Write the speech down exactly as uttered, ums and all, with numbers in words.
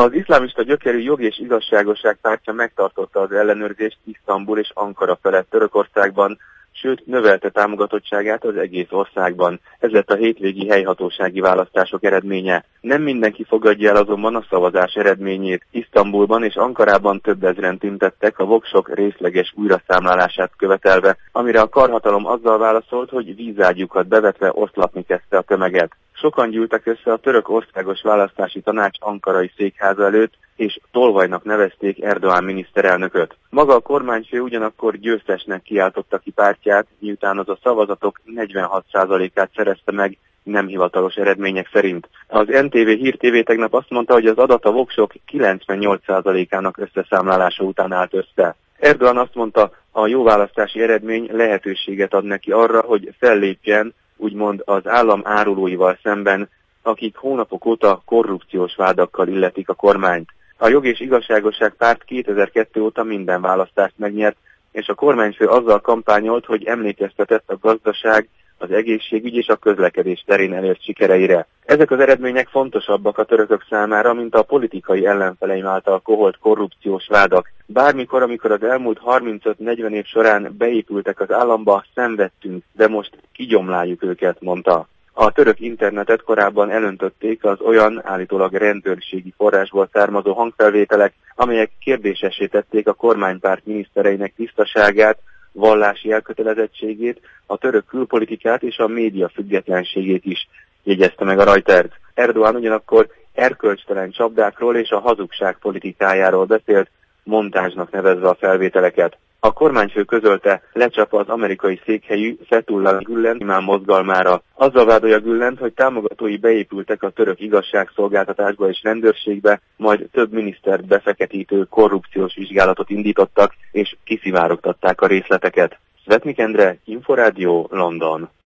Az iszlámista gyökerű Jog és Igazságosság pártja megtartotta az ellenőrzést Isztambul és Ankara felett Törökországban, sőt növelte támogatottságát az egész országban. Ez lett a hétvégi helyhatósági választások eredménye. Nem mindenki fogadja el azonban a szavazás eredményét. Isztambulban és Ankarában több ezren tüntettek a voksok részleges újraszámlálását követelve, amire a karhatalom azzal válaszolt, hogy vízágyukat bevetve oszlatni kezdte a tömeget. Sokan gyűltek össze a Török Országos Választási Tanács ankarai székháza előtt, és tolvajnak nevezték Erdoğan miniszterelnököt. Maga a kormányfő ugyanakkor győztesnek kiáltotta ki pártját, miután az a szavazatok negyvenhat százalékát szerezte meg nem hivatalos eredmények szerint. Az en té vé Hír té vé tegnap azt mondta, hogy az adat a voksok kilencvennyolc százalékának összeszámlálása után állt össze. Erdoğan azt mondta, a jó választási eredmény lehetőséget ad neki arra, hogy fellépjen, úgymond az állam árulóival szemben, akik hónapok óta korrupciós vádakkal illetik a kormányt. A Jog és Igazságosság párt kétezer-kettő óta minden választást megnyert, és a kormányfő azzal kampányolt, hogy emlékeztetett a gazdaság, az egészségügy és a közlekedés terén elért sikereire. Ezek az eredmények fontosabbak a törökök számára, mint a politikai ellenfeleim által koholt korrupciós vádak. Bármikor, amikor az elmúlt harmincöt-negyven év során beépültek az államba, szenvedtünk, de most kigyomláljuk őket, mondta. A török internetet korábban elöntötték az olyan állítólag rendőrségi forrásból származó hangfelvételek, amelyek kérdésessé tették a kormánypárt minisztereinek tisztaságát, vallási elkötelezettségét, a török külpolitikát és a média függetlenségét is, jegyezte meg a Reuters. Erdoğan ugyanakkor erkölcstelen csapdákról és a hazugság politikájáról beszélt, montázsnak nevezve a felvételeket. A kormányfő közölte, lecsap az amerikai székhelyű Fethullah Gülen imám mozgalmára. Azzal vádolja Gülent, hogy támogatói beépültek a török igazságszolgáltatásba és rendőrségbe, majd több minisztert befeketítő korrupciós vizsgálatot indítottak, és kiszivárogtatták a részleteket. Svetnik Endre, Inforádió, London.